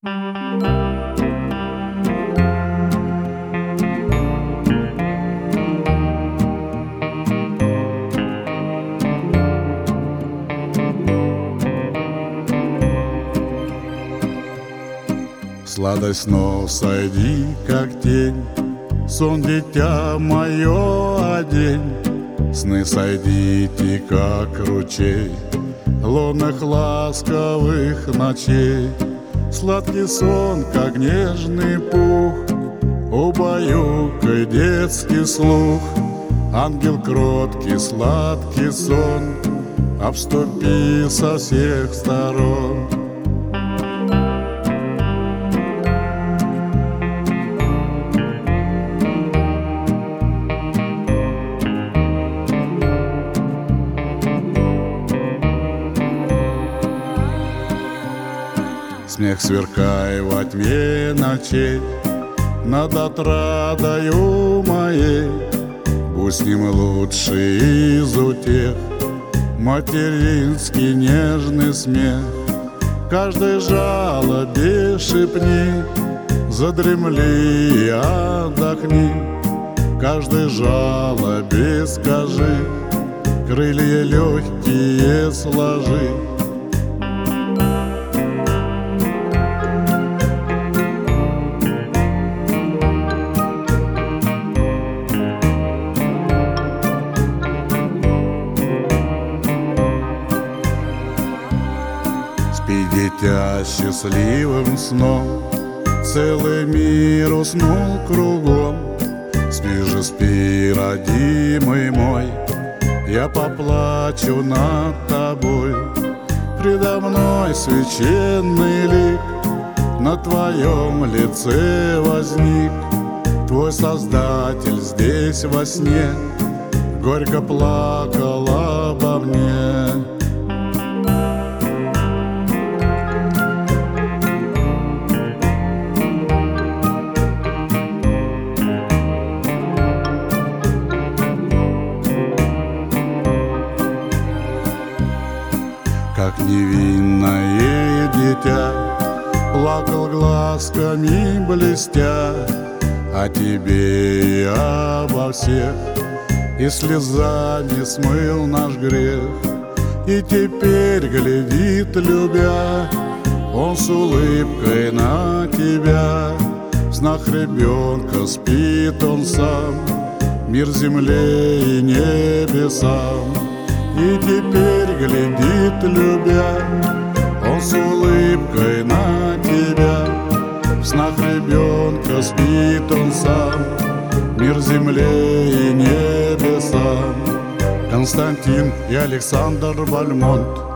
Сладость снов сойди, как тень, сон, дитя мое, одень. Сны сойдите, как ручей, лунных ласковых ночей. Сладкий сон, как нежный пух, убаюкай детский слух. Ангел кроткий, сладкий сон, обступи со всех сторон. Смех, сверкая во тьме ночей, над отрадою моей. Будь с ним лучший из утех, материнский нежный смех. Каждой жалобе шепни, задремли и отдохни. Каждой жалобе скажи, крылья легкие сложи. Спи, дитя, счастливым сном, целый мир уснул кругом. Спи же, спи, родимый мой, я поплачу над тобой. Предо мной священный лик на твоем лице возник. Твой Создатель здесь во сне горько плакал обо мне. Как невинное дитя плакал глазками блестя о тебе и обо всех, и слезами смыл наш грех. И теперь глядит, любя, он с улыбкой на тебя. В снах ребенка спит он сам, мир земле и небесам. И теперь глядит, любя, он с улыбкой на тебя. В снах ребенка спит он сам, мир земле и небесам. Константин и Александр Бальмонт.